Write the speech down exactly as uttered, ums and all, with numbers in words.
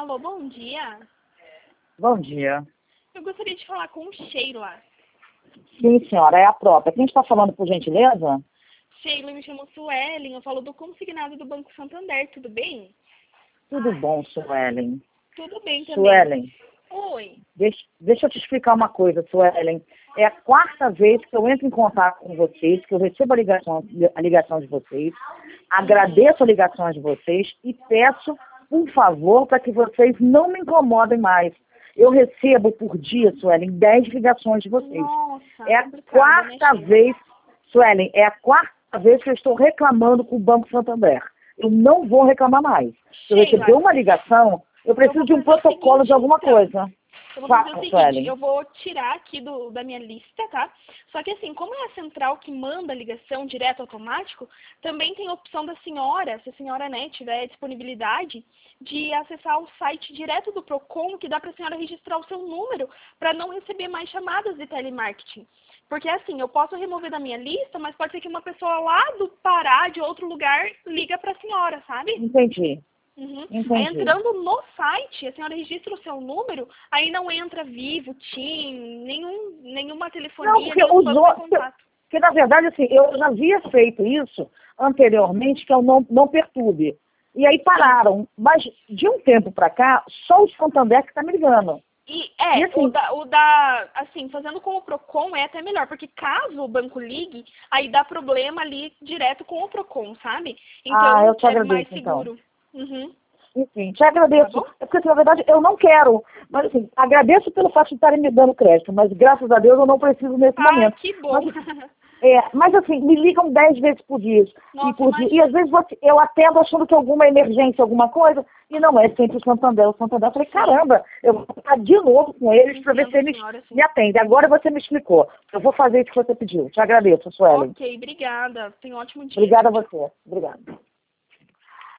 Alô, bom dia. Bom dia. Eu gostaria de falar com Sheila. Sim, senhora, é a própria. Quem está falando, por gentileza? Sheila, me chamo Suelen, eu falo do consignado do Banco Santander, tudo bem? Tudo bom, Suelen. Tudo bem também. Suelen, Oi. deixa, deixa eu te explicar uma coisa, Suelen. É a quarta vez que eu entro em contato com vocês, que eu recebo a ligação, a ligação de vocês, agradeço a ligação de vocês e peço um favor para que vocês não me incomodem mais. Eu recebo por dia, Suelen, dez ligações de vocês. Nossa, é a complicado, quarta né, Sheila? vez, Suelen, é a quarta vez que eu estou reclamando com o Banco Santander. Eu não vou reclamar mais. Se eu Sheila, receber uma ligação, eu preciso vou de um fazer o protocolo seguinte, de alguma então. coisa. Eu vou Fala, fazer o seguinte, Suelen. eu vou tirar aqui do, da minha lista, tá? Só que assim, como é a central que manda a ligação direto automático, também tem a opção da senhora, se a senhora, né, tiver disponibilidade, de acessar o site direto do Procon, que dá para a senhora registrar o seu número, para não receber mais chamadas de telemarketing. Porque assim, eu posso remover da minha lista, mas pode ser que uma pessoa lá do Pará, de outro lugar, liga para a senhora, sabe? Entendi. Uhum. Aí Entendi. entrando no site, a senhora registra o seu número, aí não entra Vivo, TIM, nenhum, nenhuma Não, telefonia, porque nenhum os banco de outros, contato. porque na verdade, assim, eu já havia feito isso anteriormente, que é o não, não perturbe. E aí pararam. Mas de um tempo para cá, só o Santander que está me ligando. E é, E assim, o, da, o da, assim, fazendo com o Procon é até melhor, porque caso o banco ligue, aí dá problema ali direto com o Procon, sabe? ah, Então eu te é mais agradeço então. seguro. Uhum. Enfim, te Tá agradeço. bom? É porque, assim, na verdade, eu não quero. Mas, assim, agradeço pelo fato de estarem me dando crédito, mas graças a Deus eu não preciso nesse Ah, momento. que bom. Mas, é, mas assim, me ligam dez vezes por dia. E, Nossa, por dia, e às imagina. vezes você- eu atendo achando que é alguma emergência, alguma coisa, e não é sempre o Santander. O Santander, eu falei, caramba, eu vou falar de novo com eles para ver Entendo se a eles senhora, sim. me atendem. Agora você me explicou. Eu vou fazer isso que você pediu. Te agradeço, Suelen. Ok, obrigada. Tenha um ótimo dia. Obrigada a Tchau, tchau. você. Obrigada.